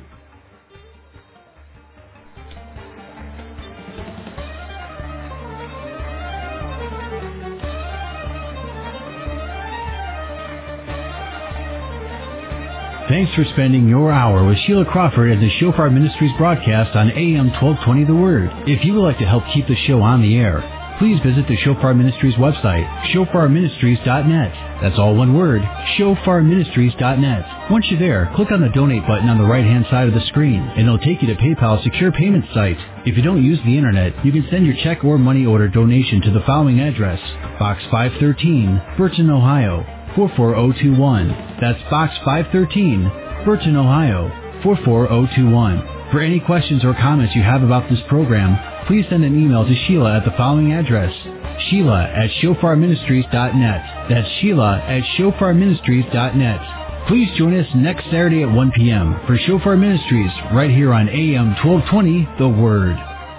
Thanks for spending your hour with Sheila Crawford and the Shofar Ministries broadcast on A M twelve twenty The Word. If you would like to help keep the show on the air, please visit the Shofar Ministries website, shofar ministries dot net. That's all one word, shofar ministries dot net. Once you're there, click on the donate button on the right-hand side of the screen, and it'll take you to PayPal's secure payment site. If you don't use the internet, you can send your check or money order donation to the following address: Box five thirteen, Burton, Ohio, four four zero two one. That's Box five thirteen, Burton, Ohio, four four zero two one. For any questions or comments you have about this program, please send an email to Sheila at the following address: Sheila at shofar ministries dot net. That's Sheila at shofar ministries dot net. Please join us next Saturday at one p.m. for Shofar Ministries right here on A M twelve twenty, The Word.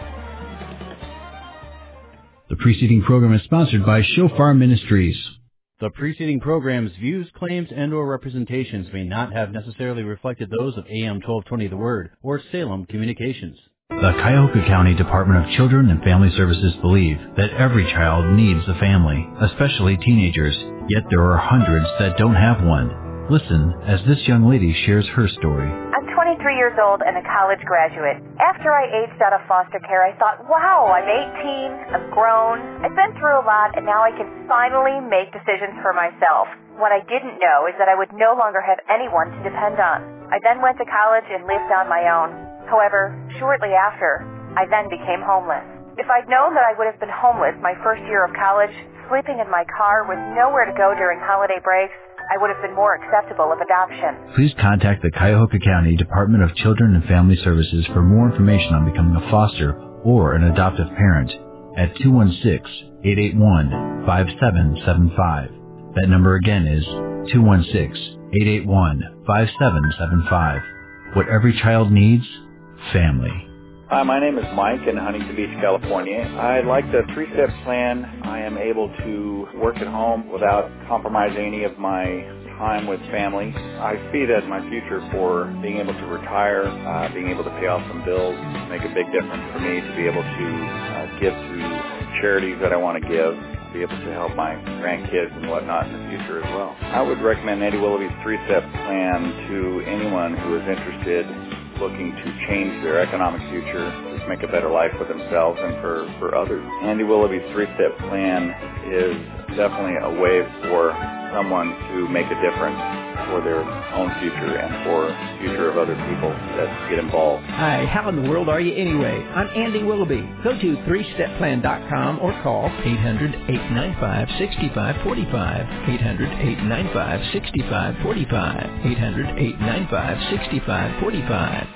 The preceding program is sponsored by Shofar Ministries. The preceding program's views, claims, and or representations may not have necessarily reflected those of A M twelve twenty The Word or Salem Communications. The Cuyahoga County Department of Children and Family Services believe that every child needs a family, especially teenagers, yet there are hundreds that don't have one. Listen as this young lady shares her story. I'm twenty-three years old and a college graduate. After I aged out of foster care, I thought, wow, I'm eighteen, I'm grown, I've been through a lot, and now I can finally make decisions for myself. What I didn't know is that I would no longer have anyone to depend on. I then went to college and lived on my own. However, shortly after, I then became homeless. If I'd known that I would have been homeless my first year of college, sleeping in my car with nowhere to go during holiday breaks, I would have been more acceptable of adoption. Please contact the Cuyahoga County Department of Children and Family Services for more information on becoming a foster or an adoptive parent at two one six, eight eight one, five seven seven five. That number again is two one six, eight eight one, five seven seven five. What every child needs, family. Hi, my name is Mike in Huntington Beach, California. I like the three-step plan. I am able to work at home without compromising any of my time with family. I see that my future for being able to retire, uh, being able to pay off some bills, make a big difference for me to be able to uh, give to charities that I want to give, be able to help my grandkids and whatnot in the future as well. I would recommend Andy Willoughby's three-step plan to anyone who is interested, looking to change their economic future, just make a better life for themselves and for, for others. Andy Willoughby's three-step plan is definitely a way for someone to make a difference for their own future and for the future of other people that get involved. Hi, how in the world are you anyway? I'm Andy Willoughby. Go to three step plan dot com or call eight hundred, eight nine five, six five four five, eight hundred, eight nine five, six five four five, eight hundred, eight nine five, six five four five.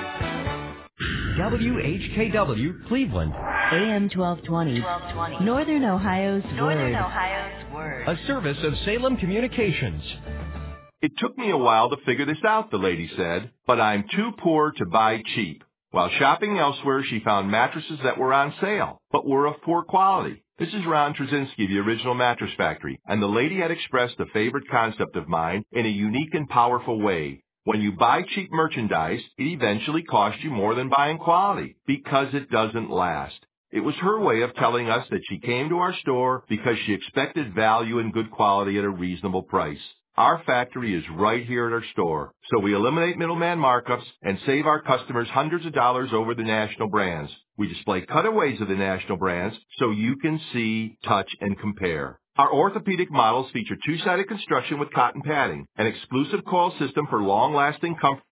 W H K W, Cleveland. A M twelve twenty, Northern Ohio's Northern Word. Ohio's Word. A service of Salem Communications. It took me a while to figure this out, the lady said, but I'm too poor to buy cheap. While shopping elsewhere, she found mattresses that were on sale, but were of poor quality. This is Ron Trzynski, the original Mattress Factory, and the lady had expressed a favorite concept of mine in a unique and powerful way. When you buy cheap merchandise, it eventually costs you more than buying quality, because it doesn't last. It was her way of telling us that she came to our store because she expected value and good quality at a reasonable price. Our factory is right here at our store, so we eliminate middleman markups and save our customers hundreds of dollars over the national brands. We display cutaways of the national brands so you can see, touch, and compare. Our orthopedic models feature two-sided construction with cotton padding, an exclusive coil system for long-lasting comfort,